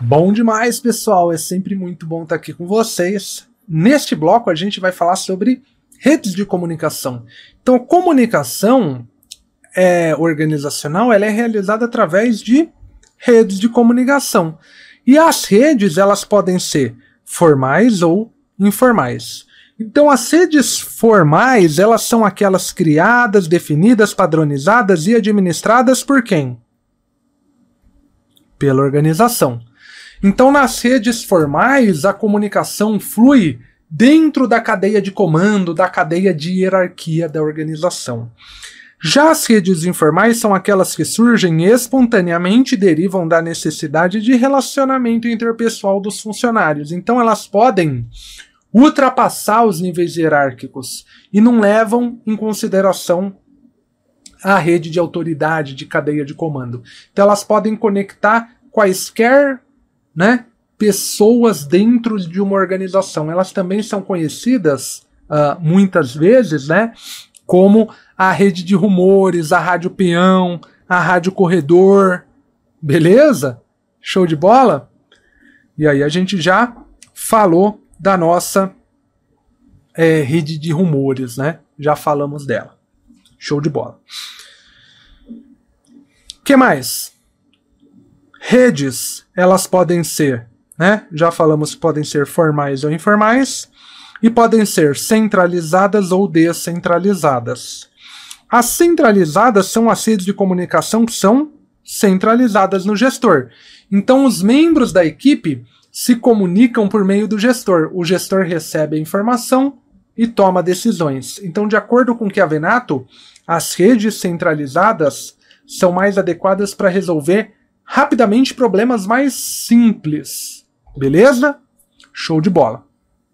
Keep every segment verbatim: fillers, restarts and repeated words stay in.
Bom demais, pessoal. É sempre muito bom estar aqui com vocês. Neste bloco a gente vai falar sobre redes de comunicação. Então, a comunicação é, organizacional ela é realizada através de redes de comunicação. E as redes elas podem ser formais ou informais. Então, as redes formais elas são aquelas criadas, definidas, padronizadas e administradas por quem? Pela organização. Então, nas redes formais, a comunicação flui dentro da cadeia de comando, da cadeia de hierarquia da organização. Já as redes informais são aquelas que surgem espontaneamente e derivam da necessidade de relacionamento interpessoal dos funcionários. Então, elas podem ultrapassar os níveis hierárquicos e não levam em consideração a rede de autoridade, de cadeia de comando. Então, elas podem conectar quaisquer né, pessoas dentro de uma organização. Elas também são conhecidas, uh, muitas vezes, né, como a rede de rumores, a rádio peão, a rádio corredor. Beleza? Show de bola? E aí a gente já falou da nossa é, rede de rumores, né? Já falamos dela. Show de bola. O que mais? Redes, elas podem ser, né? Já falamos que podem ser formais ou informais, e podem ser centralizadas ou descentralizadas. As centralizadas são as redes de comunicação que são centralizadas no gestor. Então, os membros da equipe se comunicam por meio do gestor. O gestor recebe a informação e toma decisões. Então, de acordo com o Chiavenato, as redes centralizadas são mais adequadas para resolver rapidamente problemas mais simples. Beleza? Show de bola.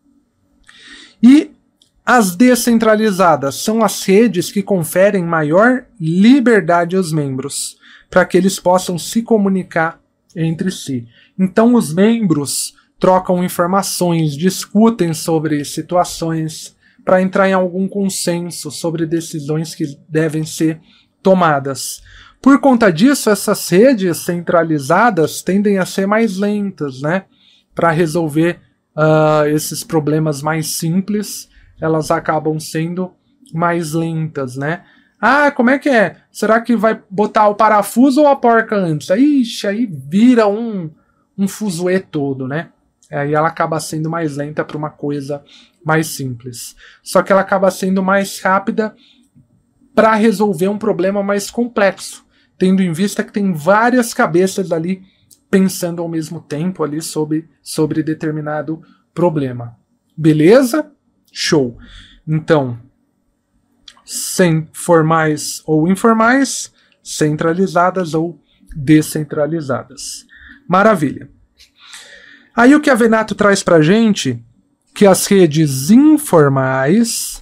E as descentralizadas são as redes que conferem maior liberdade aos membros, para que eles possam se comunicar entre si. Então os membros trocam informações, discutem sobre situações, para entrar em algum consenso sobre decisões que devem ser tomadas. Por conta disso, essas redes centralizadas tendem a ser mais lentas, né? Para resolver uh, esses problemas mais simples, elas acabam sendo mais lentas, né? Ah, como é que é? Será que vai botar o parafuso ou a porca antes? Ixi, aí vira um, um fuzuê todo, né? Aí ela acaba sendo mais lenta para uma coisa mais simples. Só que ela acaba sendo mais rápida para resolver um problema mais complexo, tendo em vista que tem várias cabeças ali pensando ao mesmo tempo ali sobre, sobre determinado problema. Beleza? Show. Então, sem formais ou informais, centralizadas ou descentralizadas. Maravilha. Aí o Chiavenato traz pra gente que as redes informais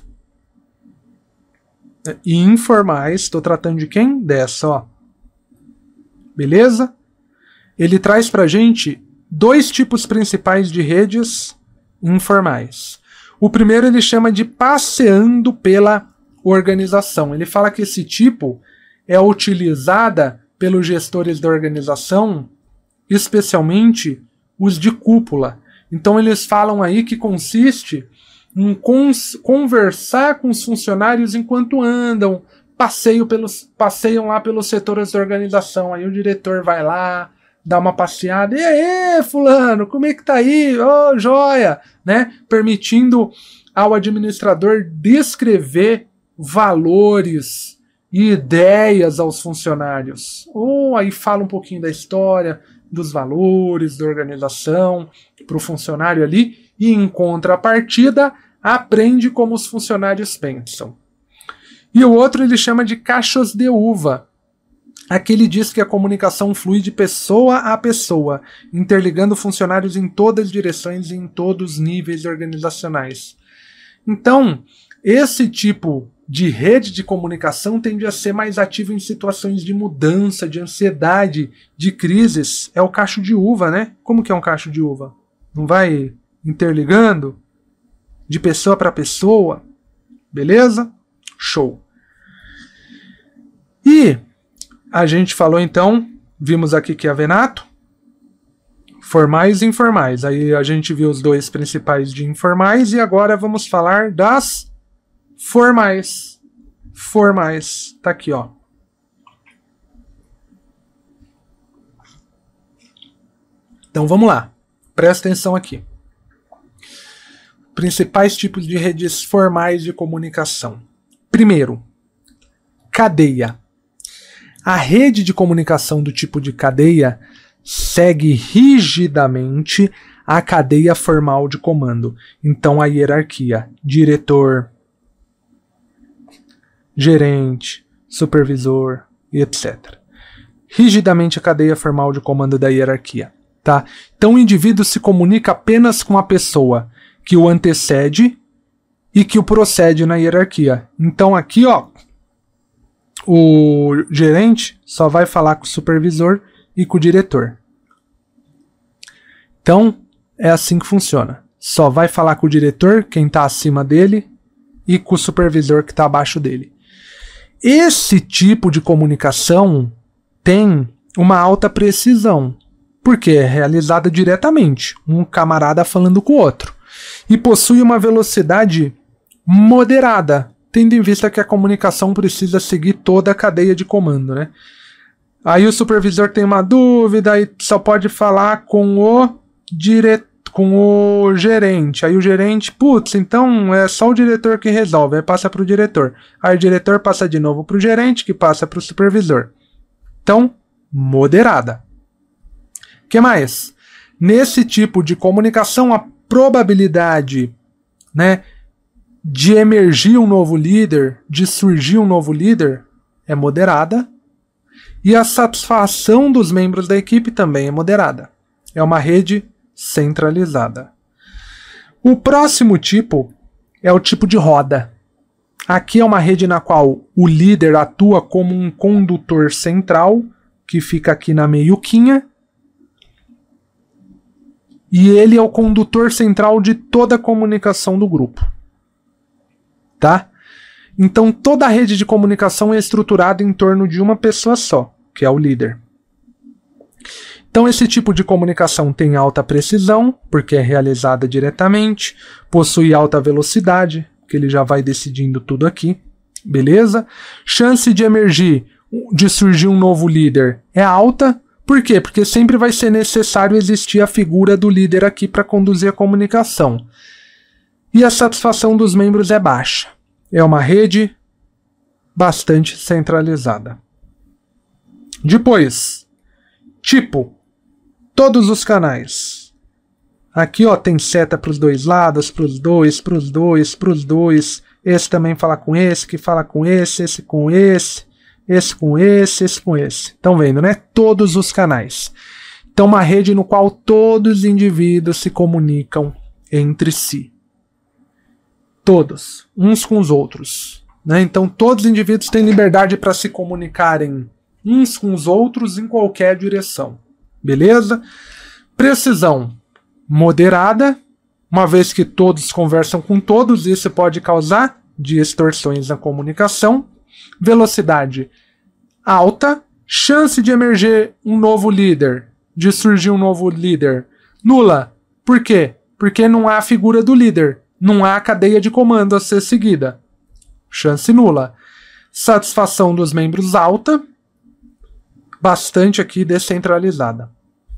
e informais, estou tratando de quem? Dessa, ó. Beleza? Ele traz pra gente dois tipos principais de redes informais. O primeiro ele chama de passeando pela organização. Ele fala que esse tipo é utilizada pelos gestores da organização, especialmente os de cúpula. Então eles falam aí que consiste em cons- conversar com os funcionários enquanto andam, passeio pelos, passeiam lá pelos setores da organização. Aí o diretor vai lá, dá uma passeada, e aí, fulano, como é que tá aí? Ô, oh, joia! Né? Permitindo ao administrador descrever valores e ideias aos funcionários. Ou aí fala um pouquinho da história, dos valores, da organização, para o funcionário ali, e em contrapartida, aprende como os funcionários pensam. E o outro ele chama de cachos de uva. Aqui ele diz que a comunicação flui de pessoa a pessoa, interligando funcionários em todas as direções e em todos os níveis organizacionais. Então, esse tipo de rede de comunicação tende a ser mais ativo em situações de mudança, de ansiedade, de crises. É o cacho de uva, né? Como que é um cacho de uva? Não vai interligando de pessoa para pessoa? Beleza? Show. E a gente falou então, vimos aqui Chiavenato, Formais e informais. Aí a gente viu os dois principais de informais e agora vamos falar das formais. Formais. Tá aqui, ó. Então vamos lá. Presta atenção aqui. Principais tipos de redes formais de comunicação. Primeiro, cadeia. A rede de comunicação do tipo de cadeia segue rigidamente a cadeia formal de comando. Então, a hierarquia: diretor, gerente, supervisor e etcétera. Rigidamente a cadeia formal de comando da hierarquia. Tá? Então, o indivíduo se comunica apenas com a pessoa que o antecede e que o procede na hierarquia. Então, aqui, ó, o gerente só vai falar com o supervisor e com o diretor. Então, é assim que funciona. Só vai falar com o diretor, quem está acima dele, e com o supervisor que está abaixo dele. Esse tipo de comunicação tem uma alta precisão, porque é realizada diretamente, um camarada falando com o outro, e possui uma velocidade moderada, tendo em vista que a comunicação precisa seguir toda a cadeia de comando, né? Aí o supervisor tem uma dúvida e só pode falar com o dire... com o gerente. Aí o gerente, putz, então é só o diretor que resolve, aí passa para o diretor. Aí o diretor passa de novo para o gerente, que passa para o supervisor. Então, moderada. O que mais? Nesse tipo de comunicação, a probabilidade, né, de emergir um novo líder, de surgir um novo líder, é moderada. E a satisfação dos membros da equipe também é moderada. É uma rede centralizada. O próximo tipo é o tipo de roda. Aqui é uma rede na qual o líder atua como um condutor central, que fica aqui na meiuquinha, e ele é o condutor central de toda a comunicação do grupo. Tá? Então toda a rede de comunicação é estruturada em torno de uma pessoa só, que é o líder. Então esse tipo de comunicação tem alta precisão, porque é realizada diretamente, possui alta velocidade, que ele já vai decidindo tudo aqui, beleza? Chance de emergir, de surgir um novo líder é alta. Por quê? Porque sempre vai ser necessário existir a figura do líder aqui para conduzir a comunicação. E a satisfação dos membros é baixa. É uma rede bastante centralizada. Depois, tipo, todos os canais. Aqui, ó, tem seta para os dois lados, para os dois, para os dois, para os dois. Esse também fala com esse, que fala com esse, esse com esse. Esse com esse, esse com esse. Estão vendo, né? Todos os canais. Então, uma rede no qual todos os indivíduos se comunicam entre si. Todos, uns com os outros. Né? Então, todos os indivíduos têm liberdade para se comunicarem uns com os outros em qualquer direção. Beleza? Precisão moderada, uma vez que todos conversam com todos, isso pode causar distorções na comunicação. Velocidade alta, chance de emerger um novo líder, de surgir um novo líder, nula. Por quê? Porque não há a figura do líder, não há a cadeia de comando a ser seguida. Chance nula. Satisfação dos membros alta, bastante aqui descentralizada.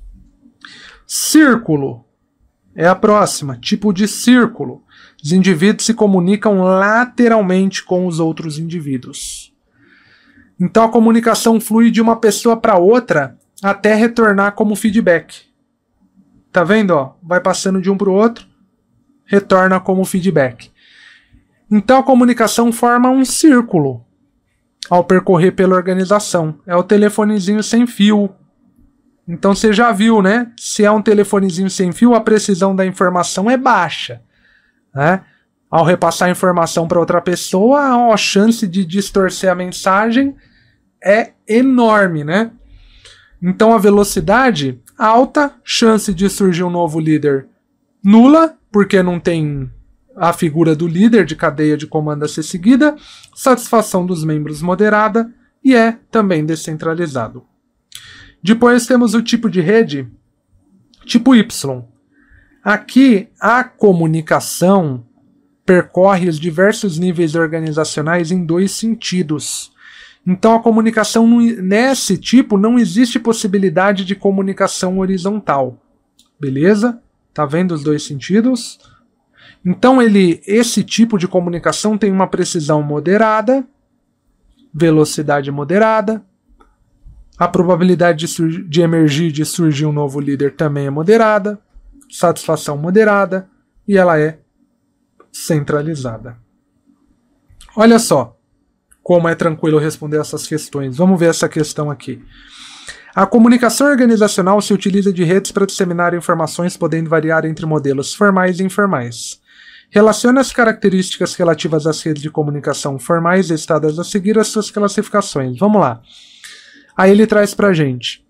Círculo é a próxima, tipo de círculo. Os indivíduos se comunicam lateralmente com os outros indivíduos. Então a comunicação flui de uma pessoa para outra até retornar como feedback. Tá vendo? Ó? Vai passando de um para o outro, retorna como feedback. Então a comunicação forma um círculo ao percorrer pela organização. É o telefonezinho sem fio. Então você já viu, né? Se é um telefonezinho sem fio, a precisão da informação é baixa. Né? Ao repassar a informação para outra pessoa, a chance de distorcer a mensagem é enorme, né? Então a velocidade alta, chance de surgir um novo líder nula, porque não tem a figura do líder de cadeia de comando a ser seguida, satisfação dos membros moderada e é também descentralizado. Depois temos o tipo de rede, Tipo Y. Aqui, a comunicação percorre os diversos níveis organizacionais em dois sentidos. Então, a comunicação, nesse tipo, não existe possibilidade de comunicação horizontal. Beleza? Tá vendo os dois sentidos? Então, ele, esse tipo de comunicação tem uma precisão moderada, velocidade moderada, a probabilidade de, de emergir, de surgir um novo líder também é moderada, satisfação moderada, e ela é centralizada. Olha só como é tranquilo responder essas questões. Vamos ver essa questão aqui. A comunicação organizacional se utiliza de redes para disseminar informações, podendo variar entre modelos formais e informais. Relacione as características relativas às redes de comunicação formais listadas a seguir as suas classificações. Vamos lá. Aí ele traz para a gente.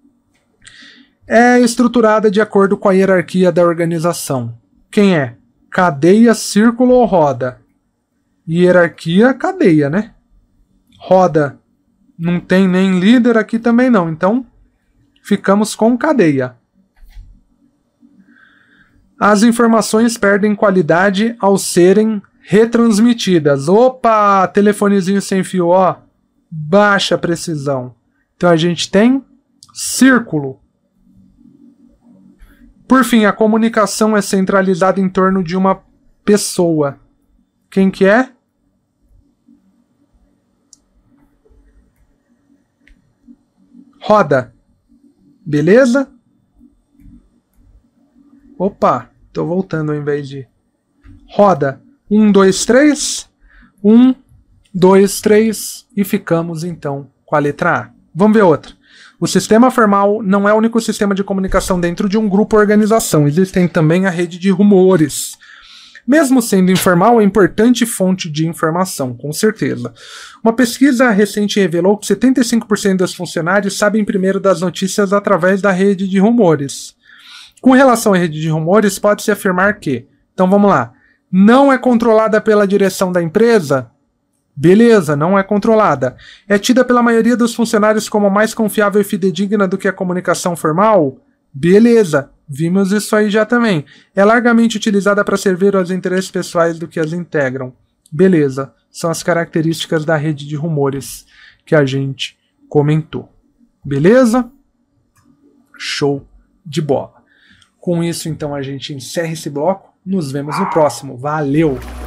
É estruturada de acordo com a hierarquia da organização. Quem é? Cadeia, círculo ou roda? Hierarquia, cadeia, né? Roda. Não tem nem líder aqui também não. Então, ficamos com cadeia. As informações perdem qualidade ao serem retransmitidas. Opa! Telefonezinho sem fio, ó. Baixa precisão. Então a gente tem círculo. Por fim, a comunicação é centralizada em torno de uma pessoa. Quem que é? Roda. Beleza? Opa, tô voltando ao invés de... Roda. Um, dois, três. Um, dois, três. E ficamos, então, com a letra A. Vamos ver outra. O sistema formal não é o único sistema de comunicação dentro de um grupo ou organização. Existem também a rede de rumores. Mesmo sendo informal, é importante fonte de informação, com certeza. Uma pesquisa recente revelou que setenta e cinco por cento dos funcionários sabem primeiro das notícias através da rede de rumores. Com relação à rede de rumores, pode-se afirmar que, então vamos lá, não é controlada pela direção da empresa? Beleza, não é controlada. É tida pela maioria dos funcionários como mais confiável e fidedigna do que a comunicação formal? Beleza, vimos isso aí já também. É largamente utilizada para servir aos interesses pessoais do que as integram. Beleza, são as características da rede de rumores que a gente comentou. Beleza? Show de bola. Com isso, então, a gente encerra esse bloco. Nos vemos no próximo. Valeu!